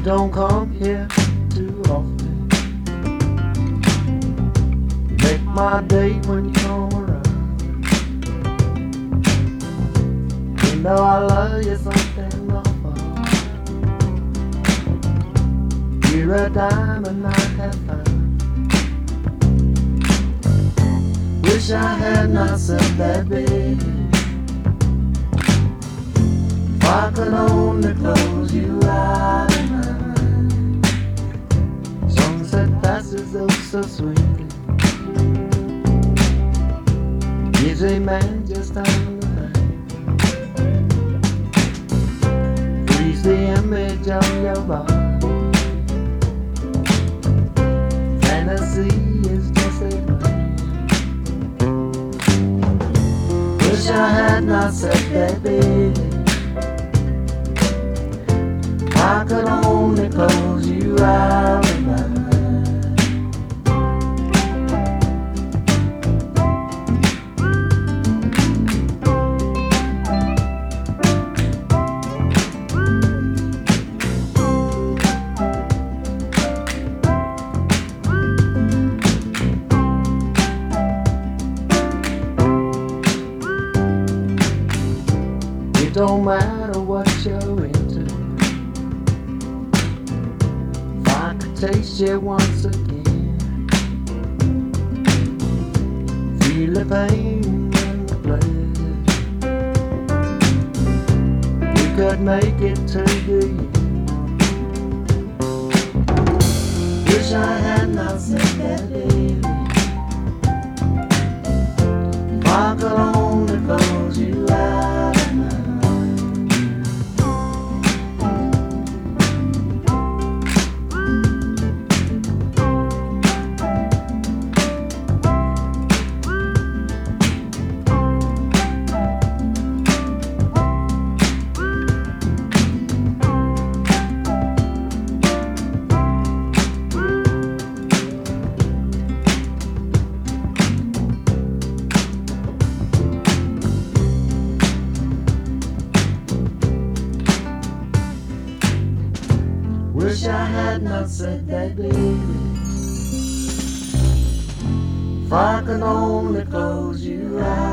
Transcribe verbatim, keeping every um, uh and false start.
don't come here too often. You make my day when you come around. You know I love you something awful. You're a diamond I have found. Wish I had not said that, baby. If I could only close you out of my mind. Sunset passes oh so sweetly. Gives a man just time to think. Freeze the image of your body. Fantasy is just a dream. Wish I had not said that, baby. I could only close you out of my mind. It don't matter what you're into. If I could taste you once again, feel the pain and the pleasure, we could make it to the end. Wish I had not said that, baby. If I could only close you out of my Wish I had not said that, baby. If I could only close you out.